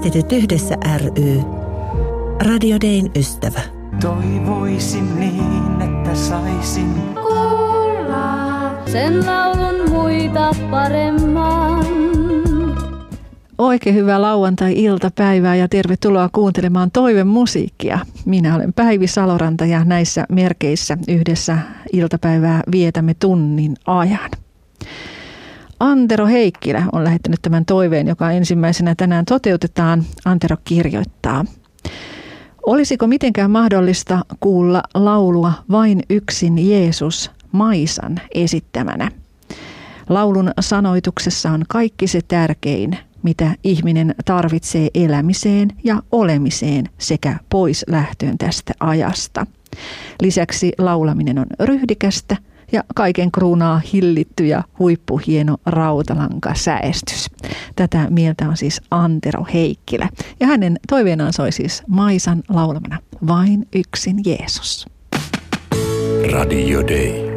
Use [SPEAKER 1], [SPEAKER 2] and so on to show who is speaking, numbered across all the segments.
[SPEAKER 1] Kristityt yhdessä ry. Radio Dayn ystävä.
[SPEAKER 2] Toivoisin niin, että saisin
[SPEAKER 3] kuulla sen laulun muita paremman.
[SPEAKER 4] Oikein hyvää lauantai-iltapäivää ja tervetuloa kuuntelemaan toivemusiikkia. Minä olen Päivi Saloranta ja näissä merkeissä yhdessä iltapäivää vietämme tunnin ajan. Antero Heikkilä on lähettänyt tämän toiveen, joka ensimmäisenä tänään toteutetaan. Antero kirjoittaa. Olisiko mitenkään mahdollista kuulla laulua Vain yksin Jeesus Maisan esittämänä? Laulun sanoituksessa on kaikki se tärkein, mitä ihminen tarvitsee elämiseen ja olemiseen sekä pois lähtöön tästä ajasta. Lisäksi laulaminen on ryhdikästä ja kaiken kruunaa hillitty ja huippuhieno rautalankasäestys. Tätä mieltä on siis Antero Heikkilä. Ja hänen toiveenaan soi siis Maisan laulamana Vain yksin Jeesus.
[SPEAKER 5] Radio Day.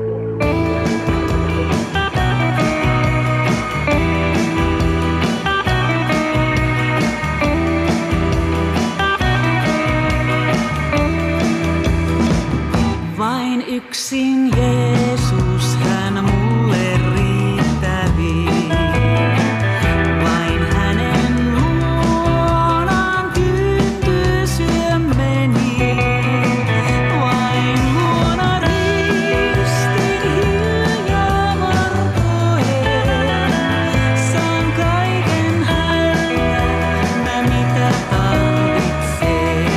[SPEAKER 2] vain yksin Jeesus, hän mulle riittäviin. Vain hänen luonaan tyyntyy syömmeni. Vain luona ristin hiljaa vartoen. Saan kaiken häneltä, mitä tarvitsee.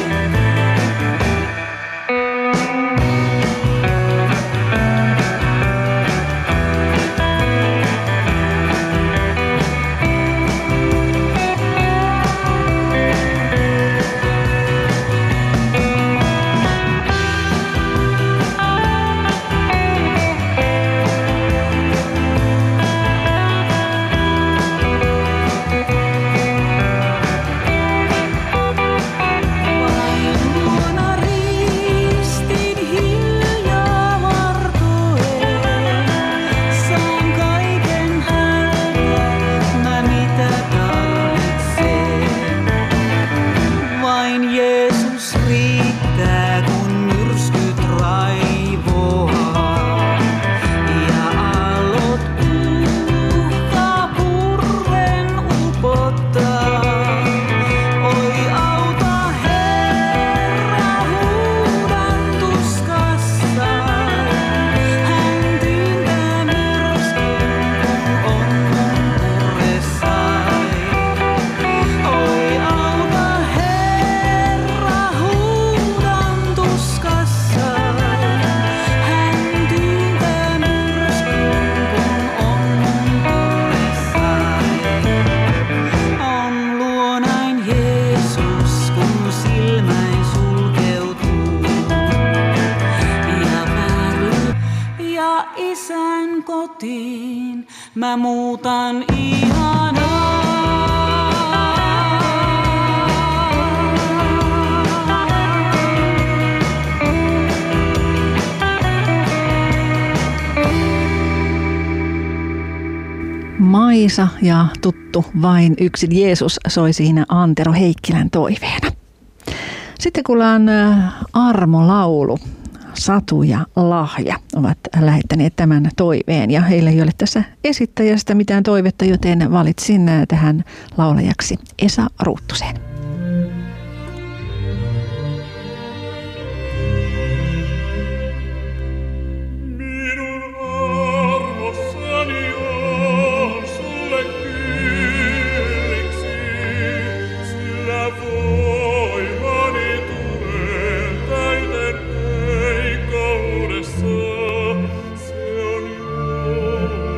[SPEAKER 2] Mä muutan ihanaa.
[SPEAKER 4] Maisa ja tuttu Vain yksin Jeesus soi siinä Antero Heikkilän toiveena. Sitten kuullaan armolaulu. Satu ja Lahja ovat lähettäneet tämän toiveen ja heillä ei ole tässä esittäjästä mitään toivetta, joten valitsin tähän laulajaksi Esa Ruuttusen.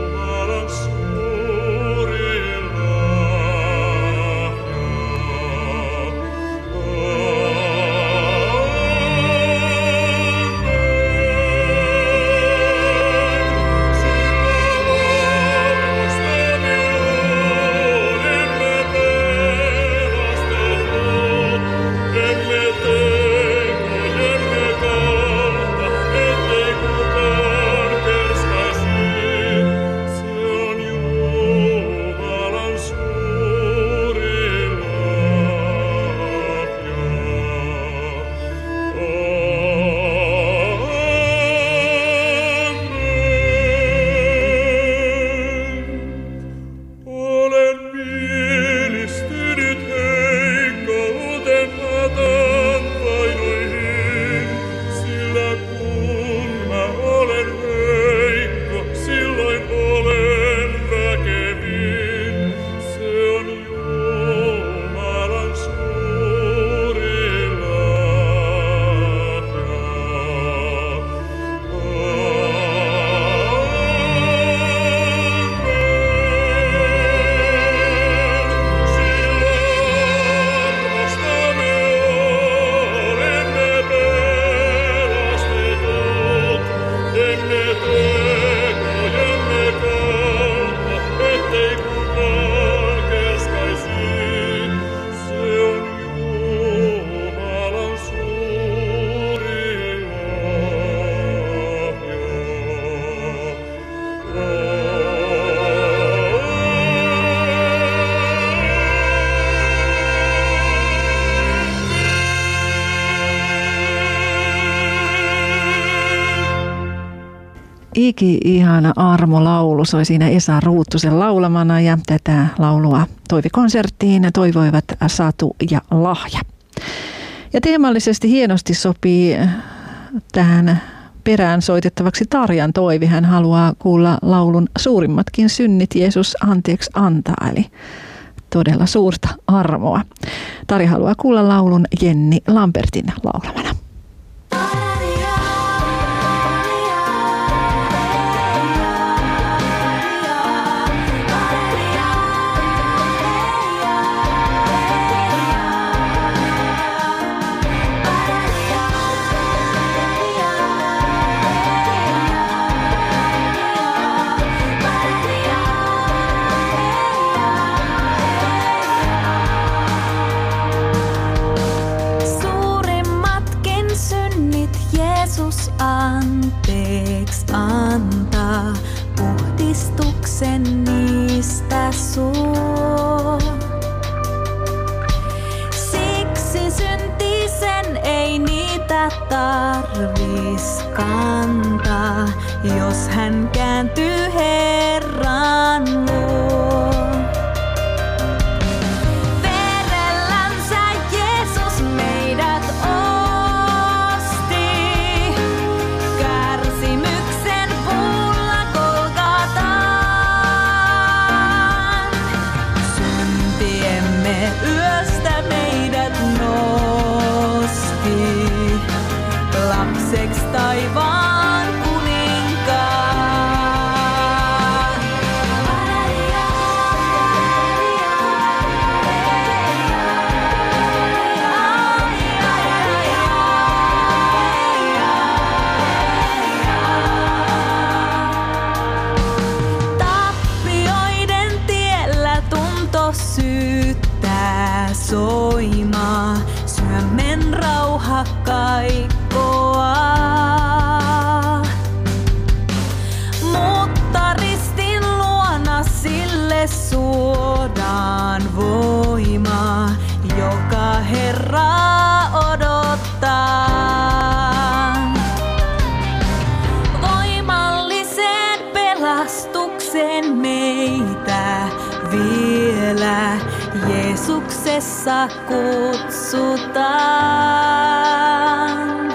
[SPEAKER 6] Suuri lahja.
[SPEAKER 4] Iki-ihana armolaulu soi siinä Esa Ruuttusen laulamana ja tätä laulua toivekonserttiin toivoivat Satu ja Lahja. Ja teemallisesti hienosti sopii tähän perään soitettavaksi Tarjan toive. Hän haluaa kuulla laulun Suurimmatkin synnit Jeesus anteeksi antaa, eli todella suurta armoa. Tarja haluaa kuulla laulun Jenni Lambertin laulamana.
[SPEAKER 6] Anteeksi antaa, puhdistuksen niistä suo. Siksi syntisen ei niitä tarvis kantaa, jos hän kääntyy Herran luo. Verellänsä Jeesus meidät taivaan kuninkaan. Tappioiden tiellä tunto syyttää soimaa, sydämen rauha kaikkoa. Sille suodaan voimaa, joka Herraa odottaa. Voimalliseen pelastukseen meitä vielä Jeesuksessa kutsutaan.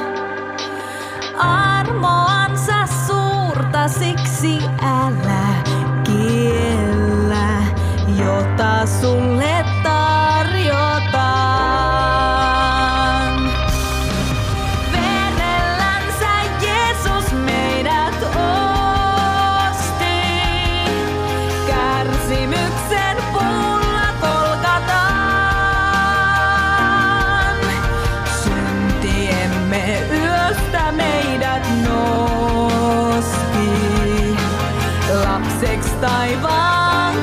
[SPEAKER 6] Armoansa suurta, siksi älä kiellä, jota sulle tarjotaan. Verellänsä Jeesus meidät osti, kärsimyksen puulla kolkataan. Syntiemme yöstä meidät nosti, lapseks taivaan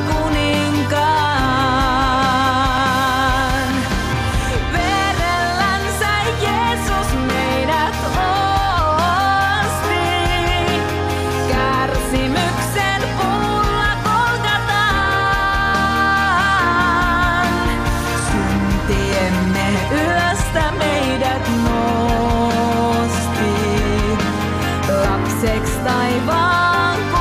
[SPEAKER 6] kuninkaan. Verellänsä Jeesus meidät osti, kärsimyksen puulla kolkataan. Syntiemme yöstä meidät nosti, lapseks taivaan.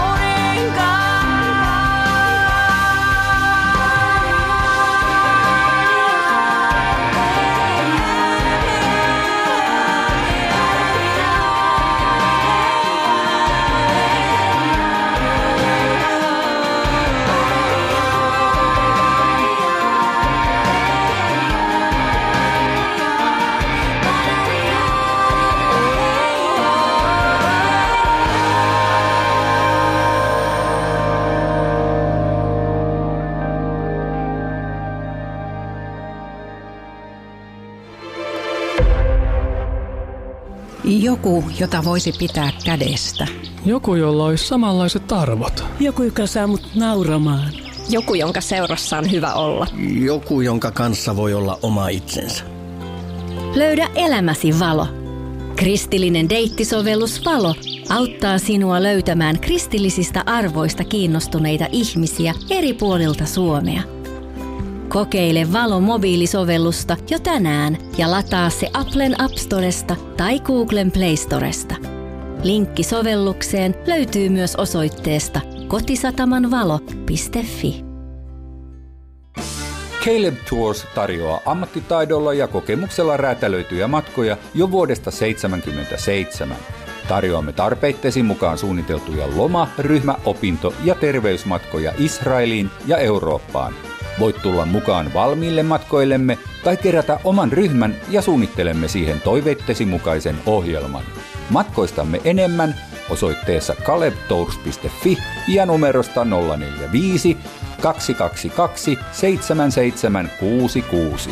[SPEAKER 1] Joku, jota voisi pitää kädestä.
[SPEAKER 7] Joku, jolla olisi samanlaiset arvot.
[SPEAKER 8] Joku, joka saa mut nauramaan.
[SPEAKER 9] Joku, jonka seurassa on hyvä olla.
[SPEAKER 10] Joku, jonka kanssa voi olla oma itsensä.
[SPEAKER 11] Löydä elämäsi valo. Kristillinen deittisovellus Valo auttaa sinua löytämään kristillisistä arvoista kiinnostuneita ihmisiä eri puolilta Suomea. Kokeile Valo-mobiilisovellusta jo tänään ja lataa se Applen App Storesta tai Googlen Play Storesta. Linkki sovellukseen löytyy myös osoitteesta kotisatamanvalo.fi.
[SPEAKER 12] Caleb Tours tarjoaa ammattitaidolla ja kokemuksella räätälöityjä matkoja jo vuodesta 1977. Tarjoamme tarpeitteesi mukaan suunniteltuja loma-, ryhmä-, opinto- ja terveysmatkoja Israeliin ja Eurooppaan. Voit tulla mukaan valmiille matkoillemme tai kerätä oman ryhmän ja suunnittelemme siihen toiveittesi mukaisen ohjelman. Matkoistamme enemmän osoitteessa calebtours.fi ja numerosta 045 222 7766.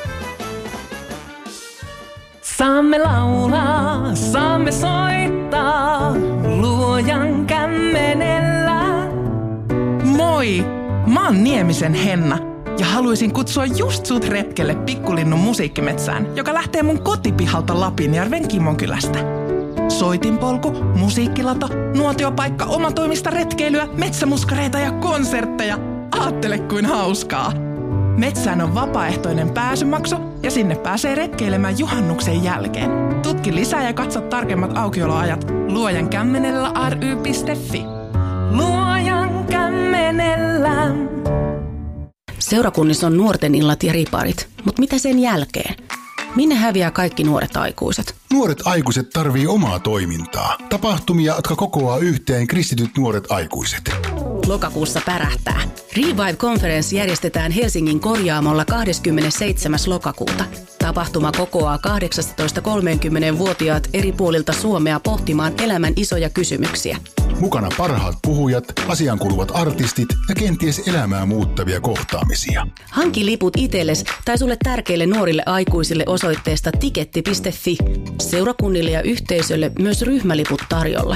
[SPEAKER 6] Saamme laulaa, saamme soittaa Luojan kämmenellä.
[SPEAKER 13] Moi! Mä oon Niemisen Henna ja haluaisin kutsua just sut retkelle Pikkulinnun musiikkimetsään, joka lähtee mun kotipihalta Lapinjärven Kimonkylästä. Soitinpolku, musiikkilato, nuotiopaikka, omatoimista retkeilyä, metsämuskareita ja konsertteja. Aattele kuin hauskaa! Metsään on vapaaehtoinen pääsymaksu ja sinne pääsee retkeilemään juhannuksen jälkeen. Tutki lisää ja katso tarkemmat aukioloajat luojankämmenellä.ry.fi. Luojan kämmenellä.
[SPEAKER 14] Seurakunnissa on nuorten illat ja riparit, mutta mitä sen jälkeen? Minne häviää kaikki nuoret aikuiset?
[SPEAKER 15] Nuoret aikuiset tarvii omaa toimintaa. Tapahtumia, jotka kokoaa yhteen kristityt nuoret aikuiset.
[SPEAKER 14] Lokakuussa pärähtää. Revive Conference järjestetään Helsingin Korjaamolla 27. lokakuuta. Tapahtuma kokoaa 18-30-vuotiaat eri puolilta Suomea pohtimaan elämän isoja kysymyksiä.
[SPEAKER 15] Mukana parhaat puhujat, asiaankuuluvat artistit ja kenties elämää muuttavia kohtaamisia.
[SPEAKER 14] Hanki liput itsellesi tai sulle tärkeille nuorille aikuisille osoitteesta tiketti.fi. Seurakunnille ja yhteisölle myös ryhmäliput tarjolla.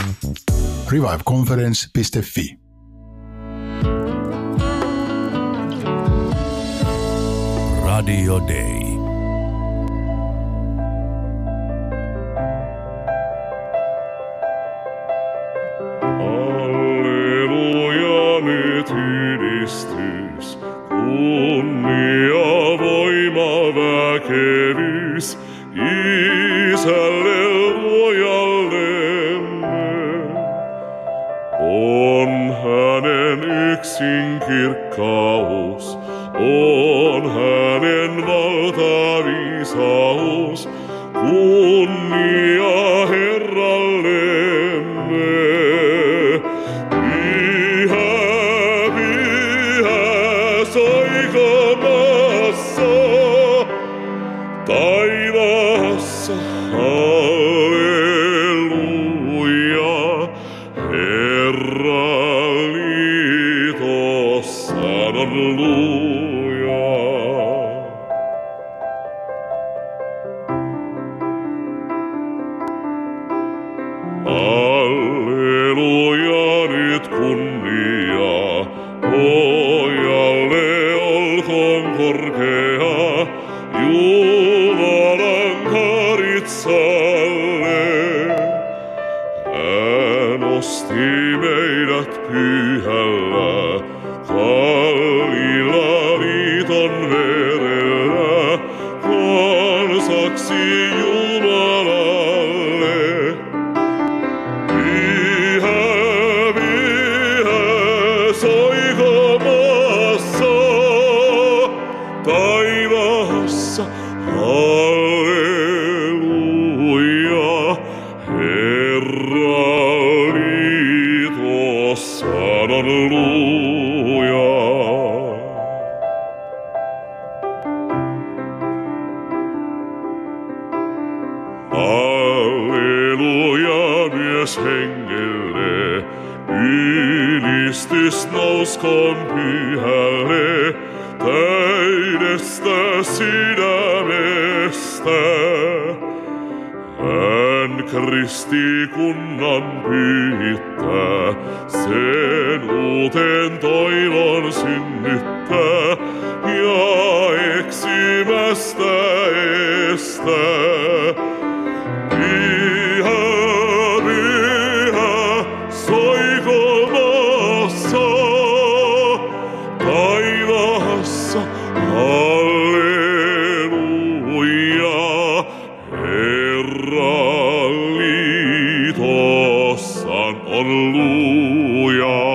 [SPEAKER 15] reviveconference.fi.
[SPEAKER 5] Radio Day.
[SPEAKER 16] Alleluja nyt ylistys, kunnia, voima, väkevyys, Isälle luojallemme. On hänen yksin kirkkaus, on hänen valtaviisaus, kunnia Herrallemme. Pyhä, pyhä, soikomassa taivaassa, halleluja, Herra liitossaan on luja. Alleluja nyt kunnia, Pojalle olkoon korkea, Jumalan karitsalle. Hän osti meidät pyhällä, kalliilla liiton verellä, kansaksi Jumalalle. Pyhä, pyhä, soikomassa taivaassa, halleluja, Herra liitossaan on luja. Alleluja myös hengelle, ylistys nouskoon pyhälle, täydestä sydämestä. Hän kristikunnan pyhittää, sen uuteen toivon synnyttää ja eksimästä estää. Pyhä, pyhä, soikomassa taivaassa, halleluja, Herra liitossaan halleluja.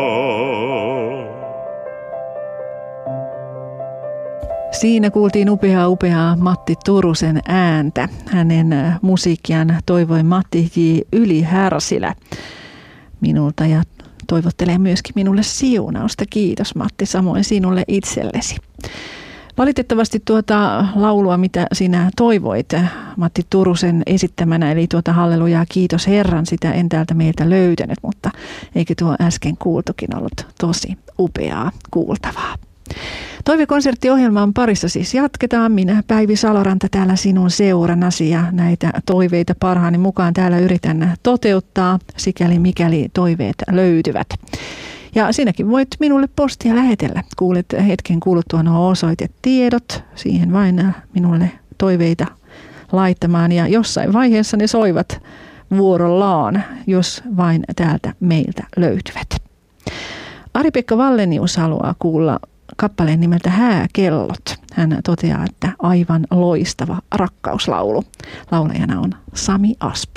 [SPEAKER 4] Siinä kuultiin upeaa Matti Turusen ääntä. Hänen musiikkiaan toivoi Matti J. Yli-Härsilä minulta ja toivottelee myöskin minulle siunausta. Kiitos Matti, samoin sinulle itsellesi. Valitettavasti tuota laulua, mitä sinä toivoit Matti Turusen esittämänä, eli tuota hallelujaa kiitos Herran, sitä en täältä meiltä löytänyt, mutta eikö tuo äsken kuultukin ollut tosi upeaa kuultavaa. Toivekonserttiohjelman parissa siis jatketaan. Minä Päivi Saloranta täällä sinun seuranasi ja näitä toiveita parhaani mukaan täällä yritän toteuttaa, sikäli mikäli toiveet löytyvät. Ja sinäkin voit minulle postia lähetellä. Kuulet hetken kuluttua nuo osoitetiedot, siihen vain minulle toiveita laittamaan ja jossain vaiheessa ne soivat vuorollaan, jos vain täältä meiltä löytyvät. Ari-Pekka Vallenius haluaa kuulla kappaleen nimeltä Hääkellot. Hän toteaa, että aivan loistava rakkauslaulu. Laulajana on Sami Asp.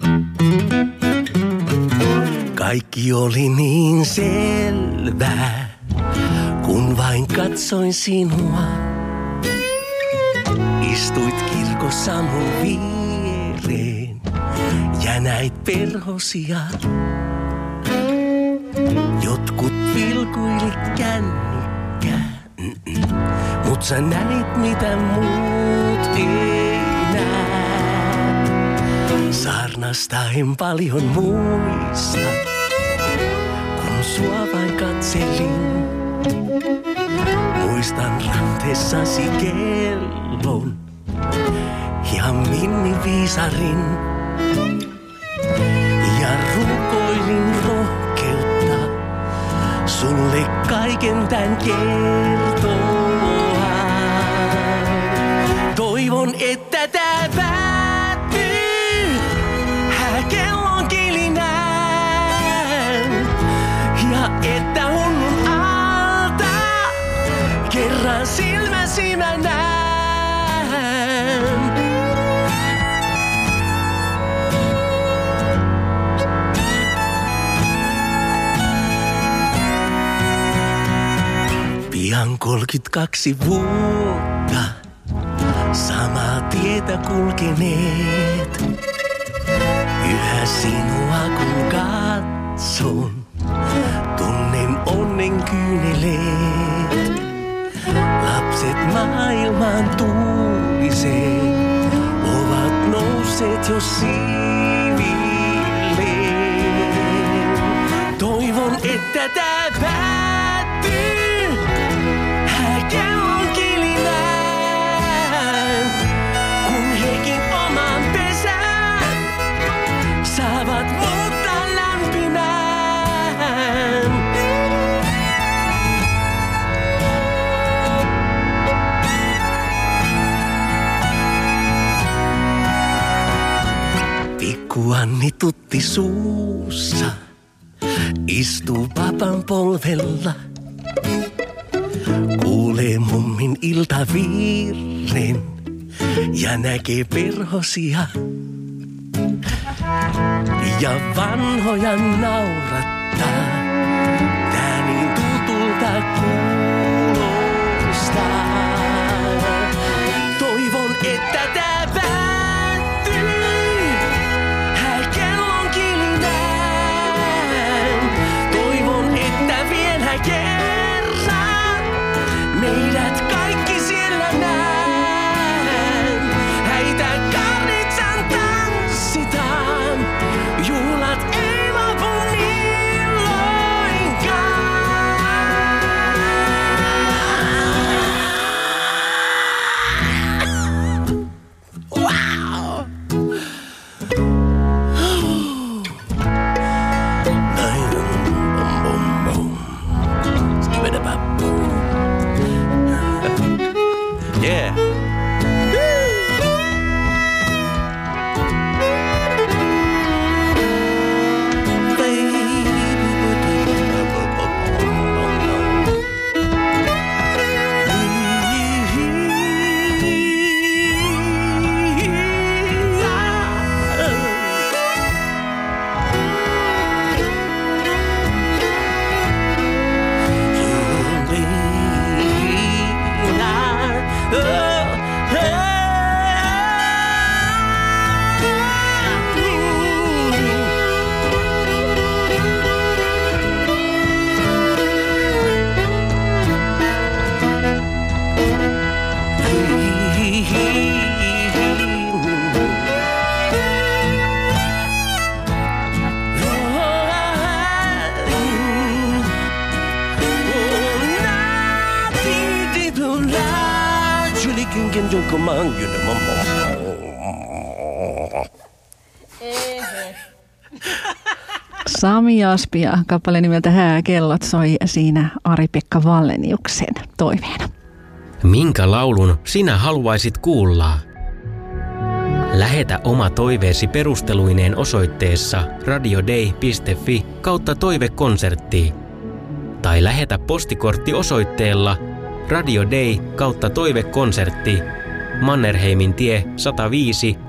[SPEAKER 17] Kaikki oli niin selvää, kun vain katsoin sinua. Istuit kirkossa mun viereen ja näit perhosia. Jotkut vilkuili kännykkää, mut sä näit mitä muut ei näe. Saarnasta en paljon muista, kun sua vain katselin. Muistan ranteessasi kellon ja Minni viisarin ja rukoilin rohkeutta sulle kaiken tän kertoa. Toivon, että tää päättyy hääkellon kilinään ja että hunnun alta kerran silmäsi mä näen. Pian 32 vuotta samaa tietä kulkeneet. Yhä sinua kun katson, tunnen onnen kyyneleet. Lapset maailmaan tuuliseen ovat nousseet jo sivilleen. Toivon, että tää päättyy hääkellon kilinään, kun hekin oman pesän saavat muuttaa lämpimään. Pikku Anni tutti suussa istuu papan polvella. Kuulee mummin iltavirren ja näkee perhosia. Ja vanhoja naurattaa, tää niin tutulta kuulostaa. Toivon, että tää päättyy hääkellon kilinään. Toivon, että vielä kerran meidät kaikki siellä näen. Häitä karnitsan tanssitaan, juhlat ei lopu milloin.
[SPEAKER 4] Sami Aspi ja kappale nimeltä Hääkellot soi siinä Ari-Pekka Walleniuksen toiveena.
[SPEAKER 18] Minkä laulun sinä haluaisit kuulla? Lähetä oma toiveesi perusteluineen osoitteessa radiodei.fi/toivekonsertti tai lähetä postikortti osoitteella radiodei/toivekonsertti Mannerheimin tie 105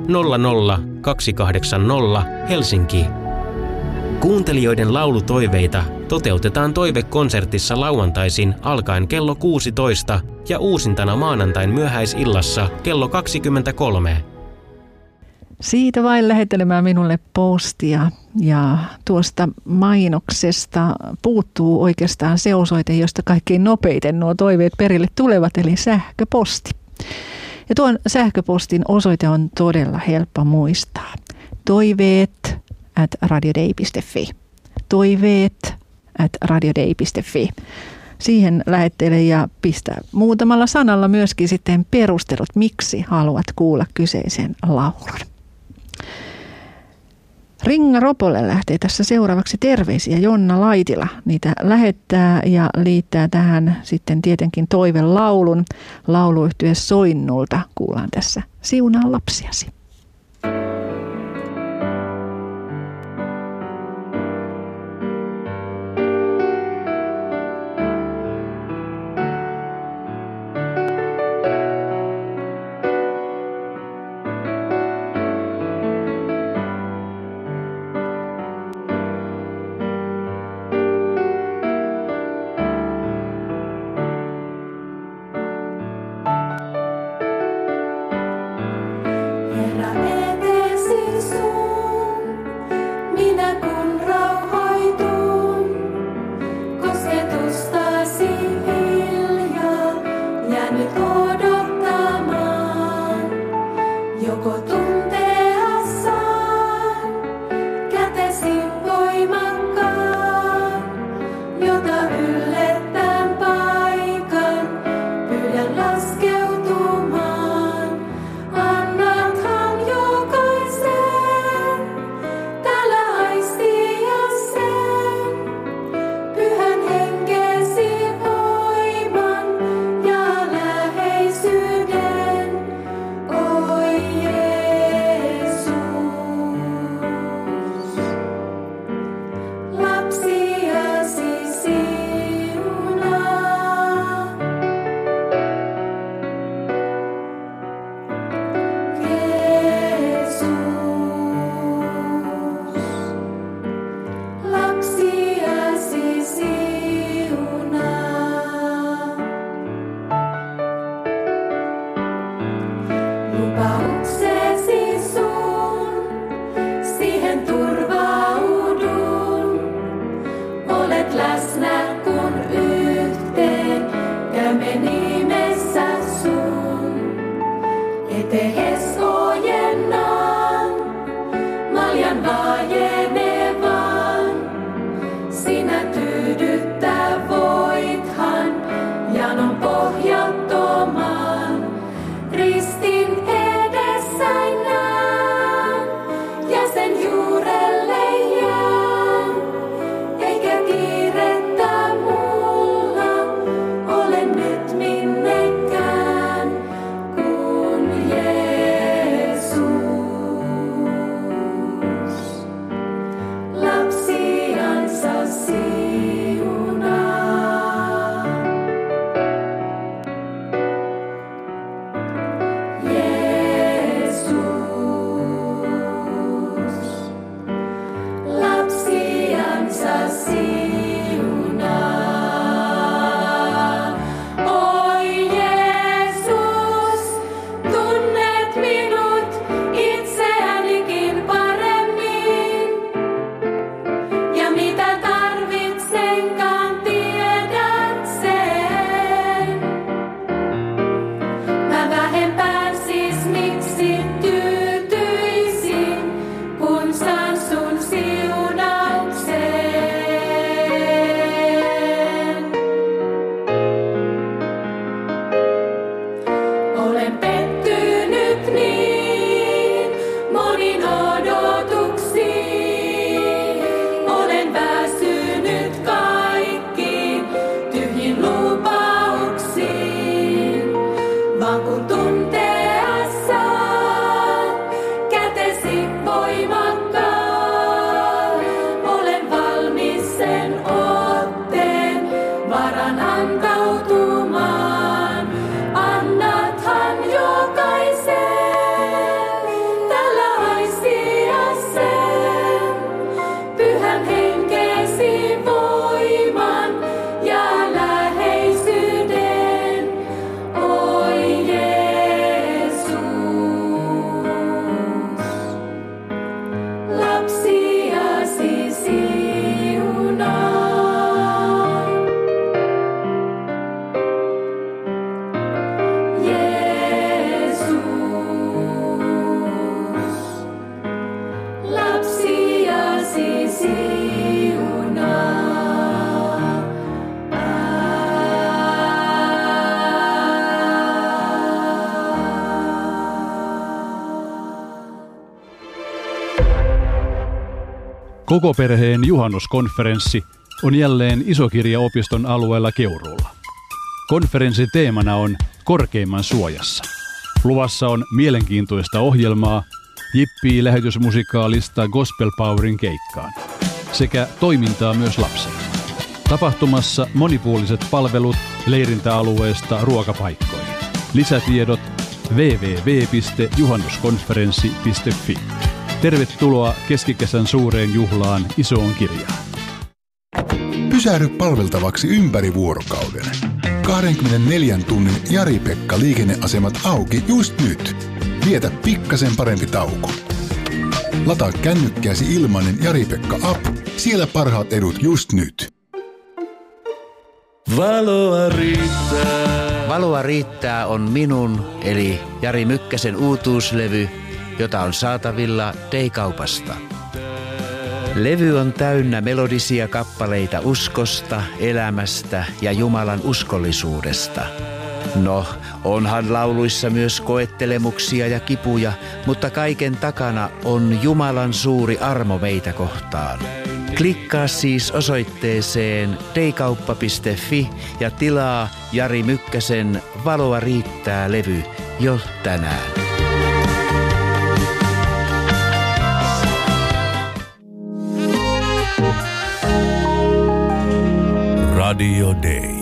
[SPEAKER 18] 00280 Helsinki. Kuuntelijoiden laulutoiveita toteutetaan toivekonsertissa lauantaisin alkaen kello 16 ja uusintana maanantain myöhäisillassa kello 23.
[SPEAKER 4] Siitä vain lähettelemään minulle postia ja tuosta mainoksesta puuttuu oikeastaan se osoite, josta kaikkein nopeiten nuo toiveet perille tulevat, eli sähköposti. Ja tuon sähköpostin osoite on todella helppo muistaa. toiveet@radiodei.fi. toiveet@radiodei.fi. Siihen lähettele ja pistä muutamalla sanalla myöskin sitten perustelut, miksi haluat kuulla kyseisen laulun. Ringa Ropolle lähtee tässä seuraavaksi terveisiä Jonna Laitila. Niitä lähettää ja liittää tähän sitten tietenkin toivelaulun. Lauluyhtye Soinnulta kuullaan tässä Siunaa lapsiasi.
[SPEAKER 19] Lapsiasi Koko perheen juhannuskonferenssi on jälleen Isokirjaopiston alueella Keuruulla. Konferenssin teemana on Korkeimman suojassa. Luvassa on mielenkiintoista ohjelmaa, jippii lähetysmusikaalista Gospel Powerin keikkaan sekä toimintaa myös lapsille. Tapahtumassa monipuoliset palvelut leirintäalueesta ruokapaikkoihin. Lisätiedot www.juhannuskonferenssi.fi. Tervetuloa keskikesän suureen juhlaan Isoon Kirjaan.
[SPEAKER 15] Pysähdy palveltavaksi ympäri vuorokauden. 24 tunnin Jari-Pekka liikenneasemat auki just nyt. Vietä pikkasen parempi tauko. Lataa kännykkääsi ilmainen Jari-Pekka app. Siellä parhaat edut just nyt.
[SPEAKER 17] Valoa riittää.
[SPEAKER 20] Valoa riittää on minun, eli Jari Mykkäsen uutuuslevy, jota on saatavilla Day-kaupasta. Levy on täynnä melodisia kappaleita uskosta, elämästä ja Jumalan uskollisuudesta. No, onhan lauluissa myös koettelemuksia ja kipuja, mutta kaiken takana on Jumalan suuri armo meitä kohtaan. Klikkaa siis osoitteeseen daykauppa.fi ja tilaa Jari Mykkäsen Valoa riittää -levy jo tänään.
[SPEAKER 5] Radio Day.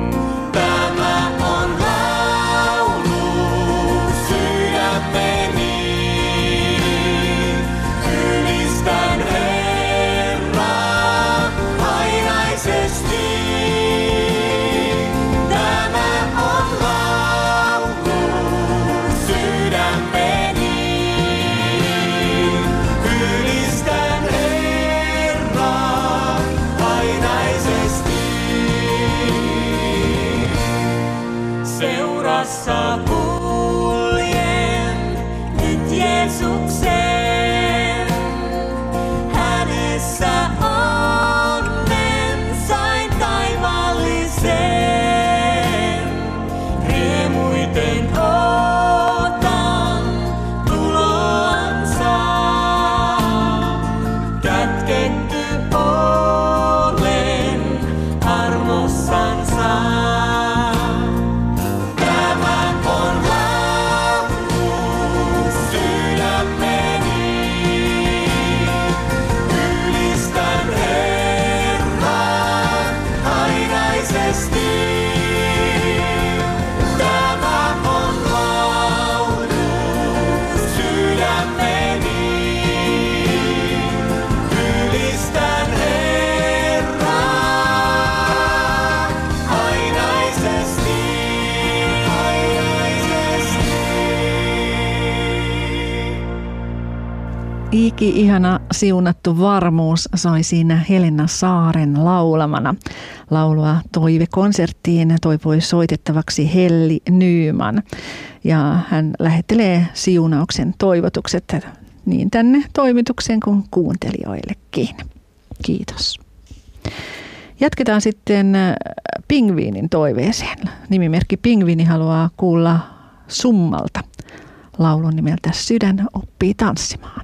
[SPEAKER 17] Tämä on laulu sydämeni.
[SPEAKER 4] Ihana siunattu varmuus soi siinä Helena Saaren laulamana. Laulua toivekonserttiin toivoi soitettavaksi Helli Nyman. Ja hän lähettelee siunauksen toivotukset niin tänne toimitukseen kuin kuuntelijoillekin. Kiitos. Jatketaan sitten Pingviinin toiveeseen. Nimimerkki Pingviini haluaa kuulla Summalta laulun nimeltä Sydän oppii tanssimaan.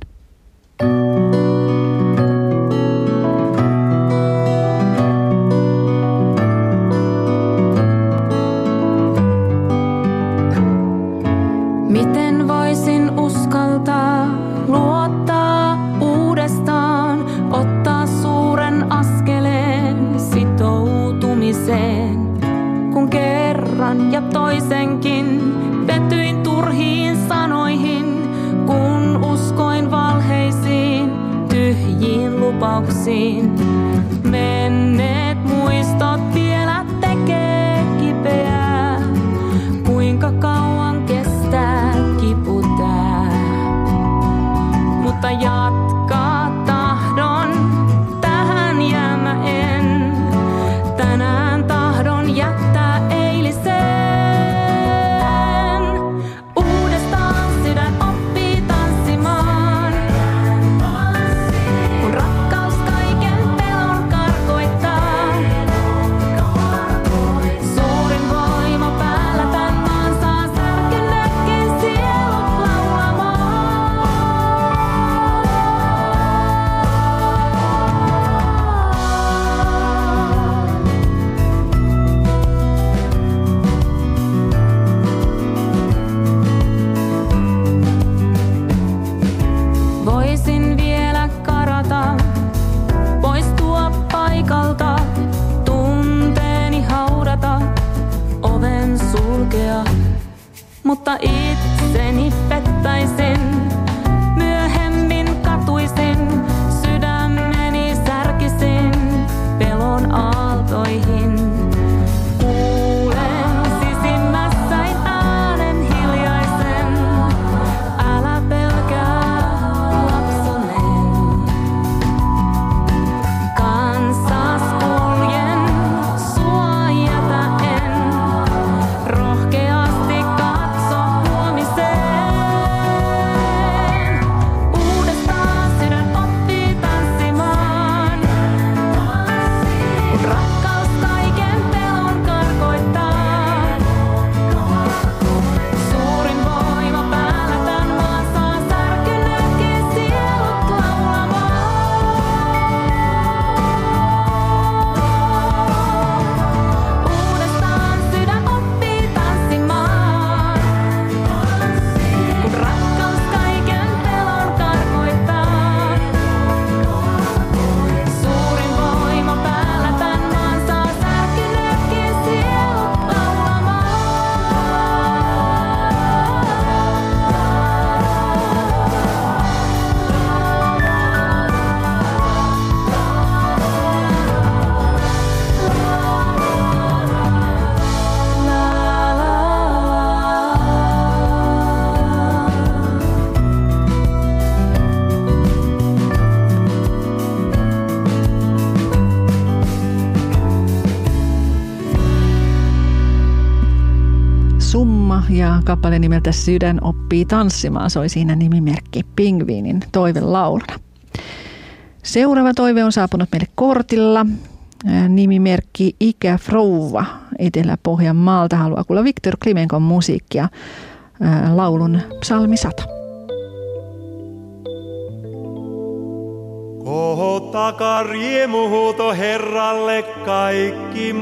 [SPEAKER 21] Miten voisin uskaltaa luottaa uudestaan, ottaa suuren askeleen sitoutumiseen, kun kerran ja toisenkin petyin turhiin sanoihin, kun uskoin valheisiin, tyhjiin lupauksiin. Menneet muistot vielä tekee kipeää, kuinka kauan kestää kipu tää. Mutta jatkaa tahdon, tähän jää mä en. Tänään tahdon jättää eiliseen. Uudestaan sydän oppii tanssimaan, kun rakkaus kaiken pelon karkoittaa. Suurin voima päällä tän maan saa särkyneetkin sielut laulamaan. Voisin vielä karata, poistua paikalta, tunteeni haudata, oven sulkea, mutta itseni pettäisin, myöhemmin katuisin, sydämeni särkisin pelon aaltoihin. Kuulen sisimmässäin äänen hiljaisen, älä pelkää lapsonen. Kanssas kuljen, sua jätä en, rohkeasti katso huomiseen. Uudestaan sydän oppii tanssimaan, kun rakkaus kaiken pelon karkoittaa. Suurin voima päällä tän maan saa särkyneetkin sielut laulamaan. Uudestaan sydän oppii tanssimaan, kun rakkaus kaiken pelon karkoittaa. Suurin voima päällä tän maan saa särkyneetkin sielut laulamaan.
[SPEAKER 4] Summa ja kappale nimeltä Sydän oppii tanssimaan soi siinä nimimerkki Pingviinin toivelauluna. Seuraava toive on saapunut meille kortilla. Nimimerkki Ikäfrouva Etelä-Pohjanmaalta haluaa kuulla Viktor Klimenkon musiikkia, laulun Psalmi 100.
[SPEAKER 22] Kohottakaa riemuhuuto Herralle kaikki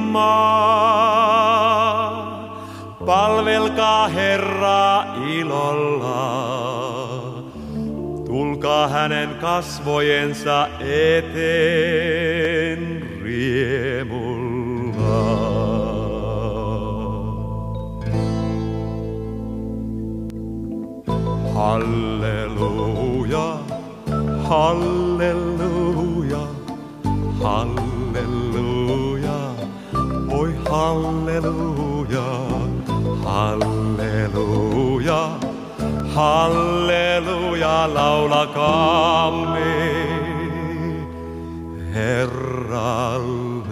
[SPEAKER 22] maa. Palvelkaa Herraa ilolla. Tulkaa hänen kasvojensa eteen riemulla. Halleluja, halleluja, halleluja, oi halleluja, halleluja, halleluja, laulakaamme Herralle.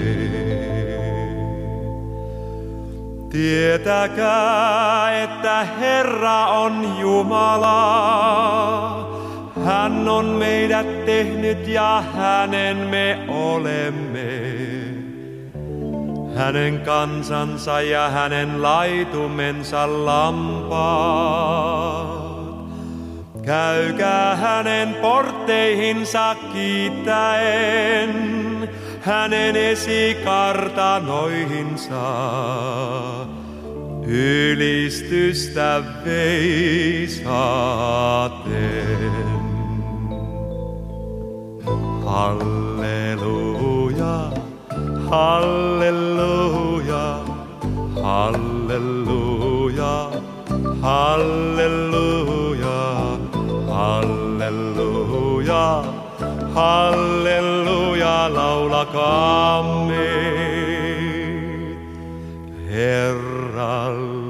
[SPEAKER 22] Tietäkää, että Herra on Jumala. Hän on meidät tehnyt ja hänen me olemme. Hänen kansansa ja hänen laitumensa lampaat. Käykää hänen portteihinsa kiittäen, hänen esikartanoihinsa ylistystä veisaten. Halleluja, halleluja, halleluja, halleluja, halleluja, halleluja, laulakaamme Herralle.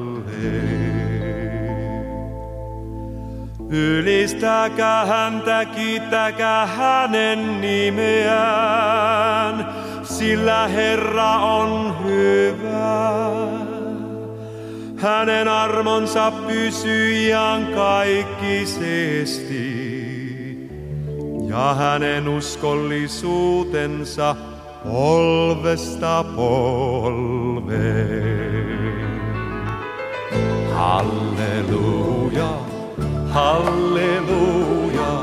[SPEAKER 22] Ylistäkää häntä, kiittäkää hänen nimeään, sillä Herra on hyvä. Hänen armonsa pysyy iankaikkisesti ja hänen uskollisuutensa polvesta polveen. Halleluja, halleluja,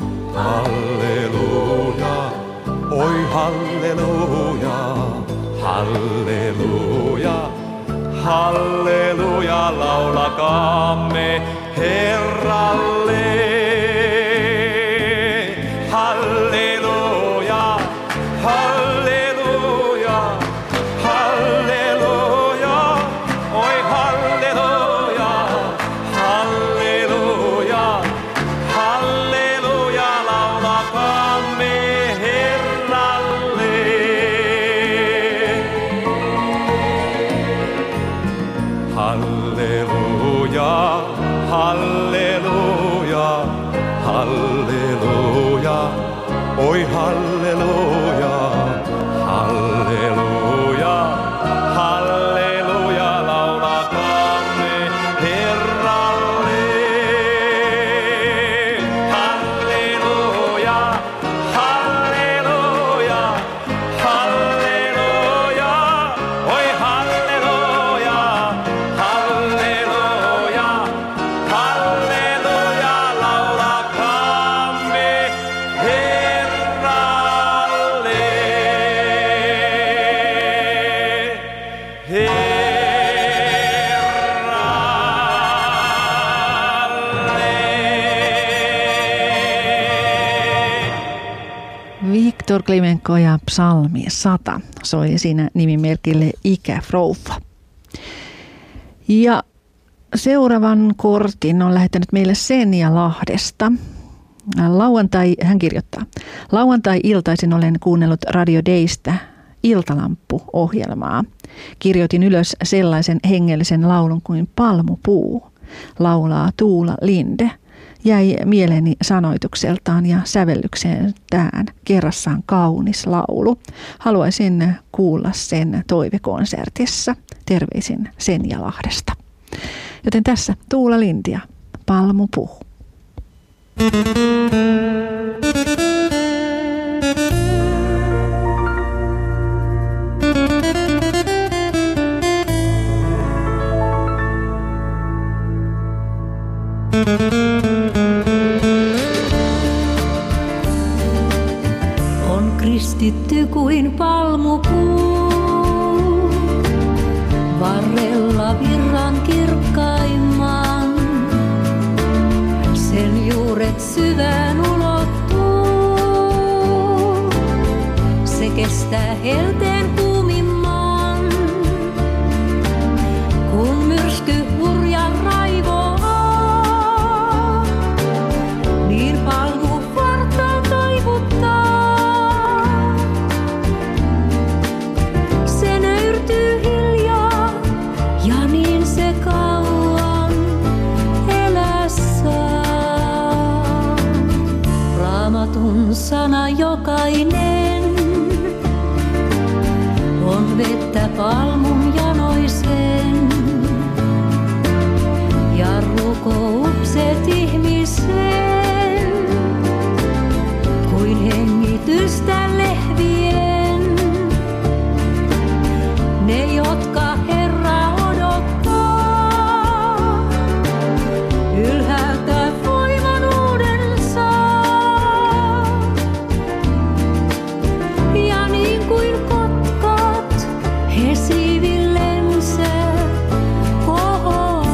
[SPEAKER 22] halleluja, oi halleluja, halleluja, halleluja, laulakaamme Herralle. Halleluja, halleluja, halleluja, oi halleluja, halleluja, halleluja, laulakaamme Herralle. Halleluja, halleluja, halleluja, oi halleluja, halleluja, halleluja, laulakaamme Herralle. Halleluja, halleluja, halleluja, oi halleluja, halleluja, halleluja, laulakaamme Herralle.
[SPEAKER 4] Viktor Klimenko ja psalmi 100 soi siinä nimimerkille Ikäfrouva. Ja seuraavan kortin on lähettänyt meille Senja Lahdesta. Hän kirjoittaa: Lauantai-iltaisin olen kuunnellut Radio Daystä Iltalamppu-ohjelmaa. Kirjoitin ylös sellaisen hengellisen laulun kuin Palmupuu. Laulaa Tuula Linde. Jäi mieleeni sanoitukseltaan ja sävellykseltään kerrassaan kaunis laulu. Haluaisin kuulla sen toivekonsertissa. Terveisin Senja Lahdesta. Joten tässä Tuula Linde ja Palmupuu.
[SPEAKER 21] On kristitty kuin palmupuu, varrella virran kirkkaimman. Sen juuret syvään ulottuu, se kestää helteen kuumimman. Kun myrsky hurja raivoaa, niin palmu vartaan taivuttaa. Se nöyrtyy hiljaa ja niin se kauan elää saa. jokainen on vettä palmun janoisen ja rukoukset ihmisen kuin hengitystä lehvien. Ne, jotka Herraa odottaa, ylhäältä voiman uuden saa. Ja niin kuin kotkat, he siivillensä kohoaa.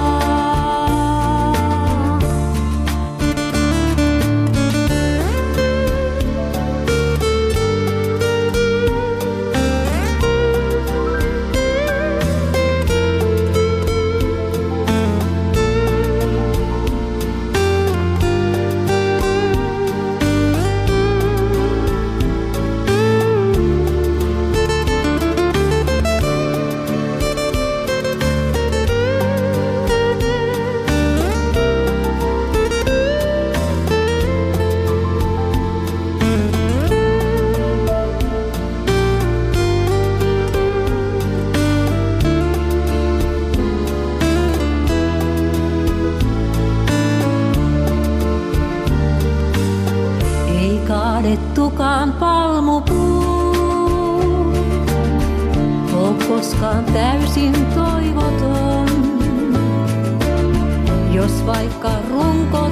[SPEAKER 21] Kaadettukaan palmupuu oo koskaan täysin toivoton. Jos vaikka runko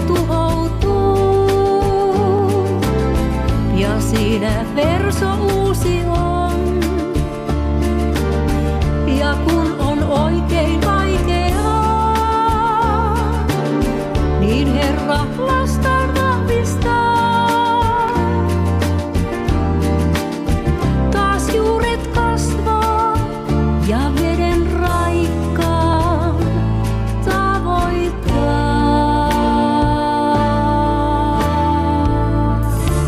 [SPEAKER 21] tuhoutuu ja siinä verso uusi on. Ja kun on oikein vaikeaa, niin Herra lastaan vahvistaa. Ja veden raikkaan tavoittaa.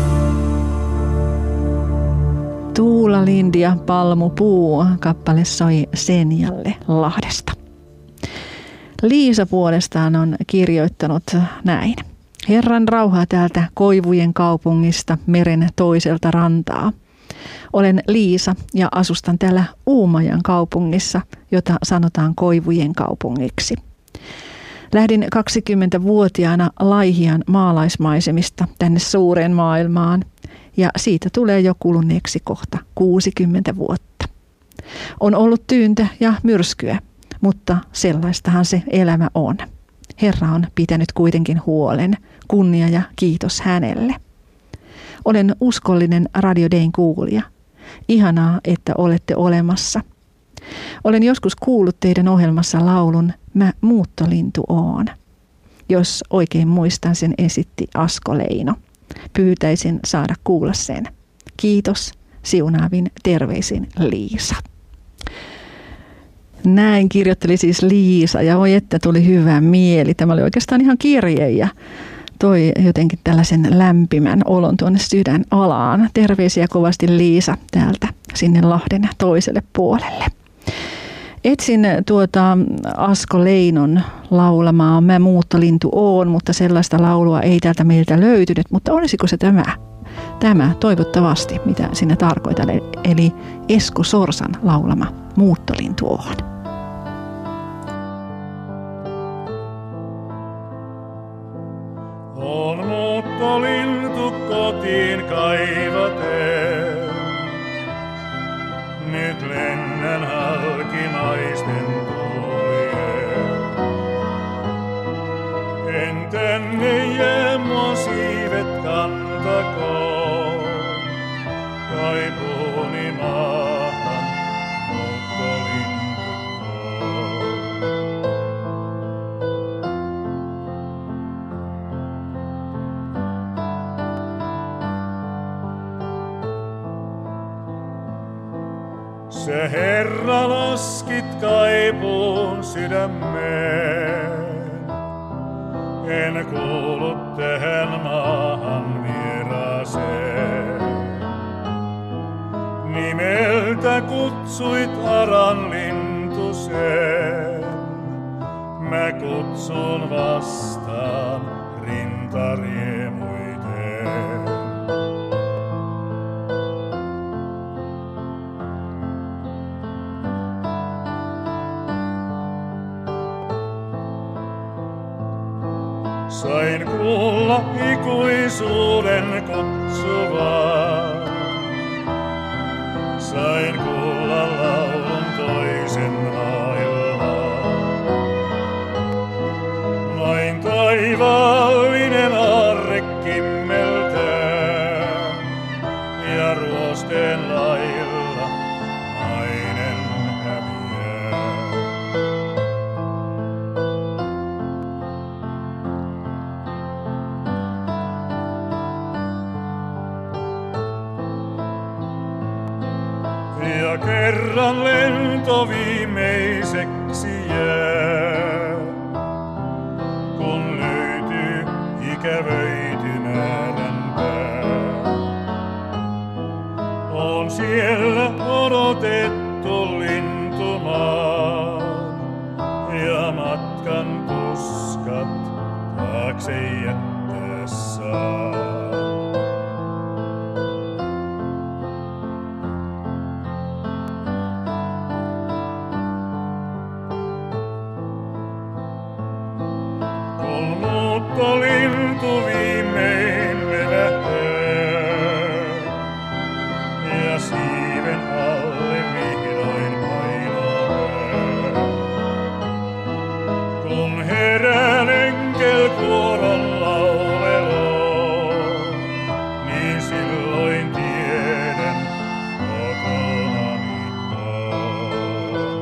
[SPEAKER 4] Tuula Lindi ja Palmupuu kappale soi Senjalle Lahdesta. Liisa puolestaan on kirjoittanut näin. Herran rauhaa täältä Koivujen kaupungista meren toiselta rantaa. Olen Liisa ja asustan täällä Uumajan kaupungissa, jota sanotaan Koivujen kaupungiksi. Lähdin 20-vuotiaana Laihian maalaismaisemista tänne suureen maailmaan ja siitä tulee jo kuluneeksi kohta 60 vuotta. On ollut tyyntä ja myrskyä, mutta sellaistahan se elämä on. Herra on pitänyt kuitenkin huolen, kunnia ja kiitos hänelle. Olen uskollinen Radio Dayn kuulija. Ihanaa, että olette olemassa. Olen joskus kuullut teidän ohjelmassa laulun Mä muuttolintu oon. Jos oikein muistan, sen esitti Asko Leino. Pyytäisin saada kuulla sen. Kiitos, siunaavin terveisin Liisa. Näin kirjoitteli siis Liisa ja oi että tuli hyvä mieli. Tämä oli oikeastaan ihan kirje ja toi jotenkin tällaisen lämpimän olon tuonne sydän alaan. Terveisiä kovasti Liisa täältä sinne Lahden toiselle puolelle. Etsin Asko Leinon laulamaa Mä muuttolintu oon, mutta sellaista laulua ei täältä meiltä löytynyt. Mutta olisiko se tämä toivottavasti, mitä sinä tarkoitan, eli Esko Sorsan laulama Muuttolintu oon.
[SPEAKER 16] On muuttolintu kotiin kaivaten. Nyt lennän halki naisten tuolien. En tänne jää, mua siivet kantakoon. Kaipuuni maahan, muuttolintu on. Se Herra laskit kaipuun sydämeen. En kuulu tähän maahan vieraaseen. Nimeltä kutsuit aran lintuseen. Mä kutsun vastaan rintariemuiten. Sain kuulla ikuisuuden kutsuvaa. Sain kuulla laulun toisen maailmaa. Vain taivaallinen aarre kimmeltää ja ruosteen lailla nainen häviää. Ja kerran lento viimeiseksi jää, kun löytyy ikävöity määränpää. On siellä odotettu lintumaan ja matkan tuskat taakse jättää saa. Lintu viimein levähtää ja siiven alle vihdoin painaa. Kun herään enkelkuoron lauleloo, niin silloin tiedän kotonani oon.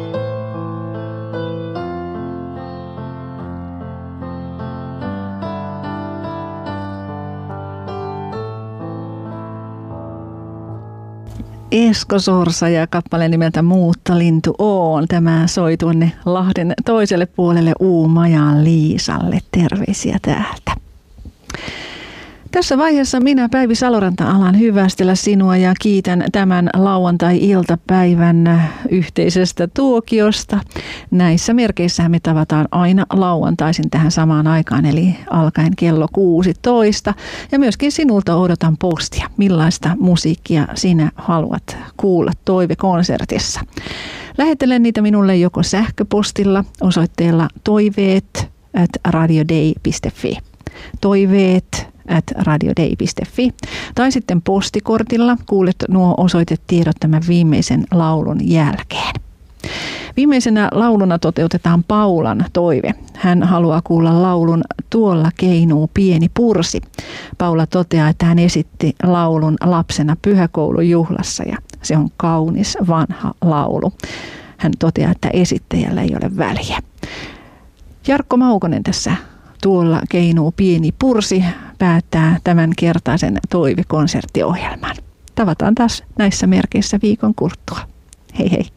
[SPEAKER 4] Esko Sorsa ja kappale nimeltä Muuttolintu oon. Tämä soi tuonne Lahden toiselle puolelle Uumajaan Liisalle. Terveisiä täältä. Tässä vaiheessa minä, Päivi Saloranta, alan hyvästellä sinua ja kiitän tämän lauantai-iltapäivän yhteisestä tuokiosta. Näissä merkeissä me tavataan aina lauantaisin tähän samaan aikaan, eli alkaen kello 16. Ja myöskin sinulta odotan postia, millaista musiikkia sinä haluat kuulla toivekonsertissa. Lähettelen niitä minulle joko sähköpostilla osoitteella toiveet@radiodei.fi. toiveet@radiodei.fi tai sitten postikortilla kuulet nuo osoitetiedot tämän viimeisen laulun jälkeen. Viimeisenä lauluna toteutetaan Paulan toive. Hän haluaa kuulla laulun Tuolla keinuu pieni pursi. Paula toteaa, että hän esitti laulun lapsena pyhäkoulujuhlassa ja se on kaunis vanha laulu. Hän toteaa, että esittäjällä ei ole väliä. Jarkko Maukonen tässä Tuolla keinuu pieni pursi päättää tämän kertaisen toivekonserttiohjelman. Tavataan taas näissä merkeissä viikon kuluttua. Hei hei!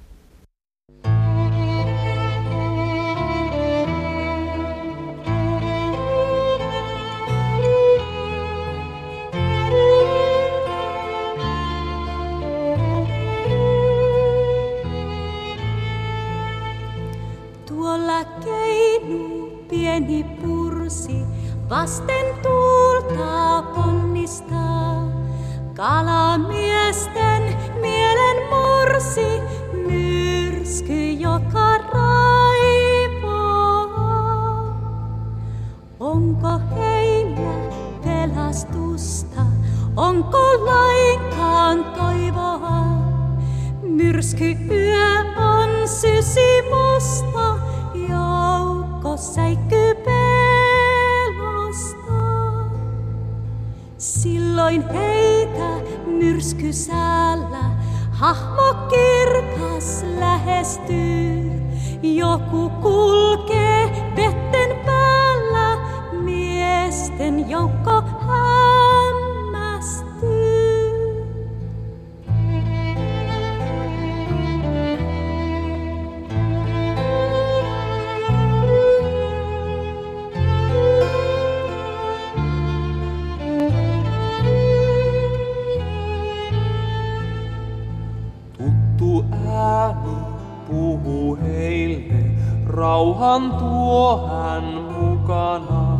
[SPEAKER 21] Tuolla keinuu pieni pursi, vasten tuulta ponnistaa. Kalamiesten mielen mursi, myrsky joka raivaa. Onko heillä pelastusta, onko lainkaan toivoa? Myrsky yö on sysimusta, joukko säikkyy pelosta. Silloin heitä myrskysäällä hahmo kirkas lähestyy. Joku kulkee vetten päällä, miesten joukko hämmästyy.
[SPEAKER 22] Ääni puhuu heille, rauhan tuo hän mukana.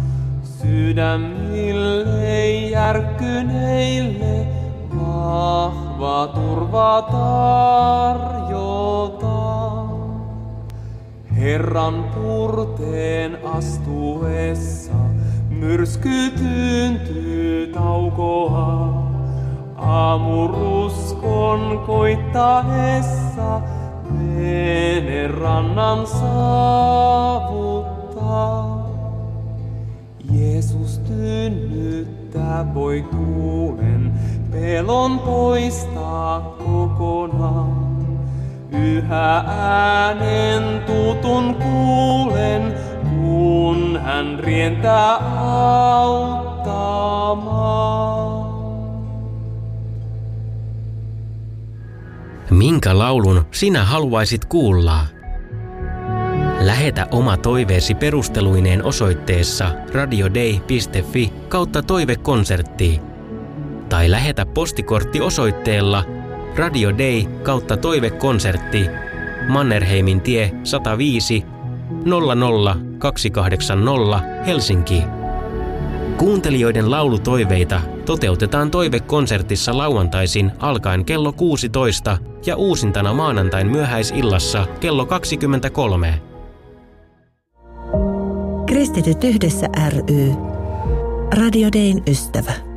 [SPEAKER 22] Sydämille järkkyneille vahva turva tarjotaan. Herran purteen astuessa myrsky tyyntyy taukoa. Aamuruskon koittaessa vene rannan saavuttaa. Jeesus tyynnyttää voi tuulen, pelon poistaa kokonaan. Yhä äänen tutun kuulen, kun hän rientää auttamaan.
[SPEAKER 18] Minkä laulun sinä haluaisit kuulla? Lähetä oma toiveesi perusteluineen osoitteessa radiodei.fi/toivekonsertti tai lähetä postikortti osoitteella Radio Day/toivekonsertti, Mannerheimin tie 105 00280 Helsinki. Kuuntelijoiden laulutoiveita toteutetaan toivekonsertissa lauantaisin alkaen kello 16 ja uusintana maanantain myöhäisillassa kello 23.
[SPEAKER 1] Kristityt yhdessä ry. Radio Dayn ystävä.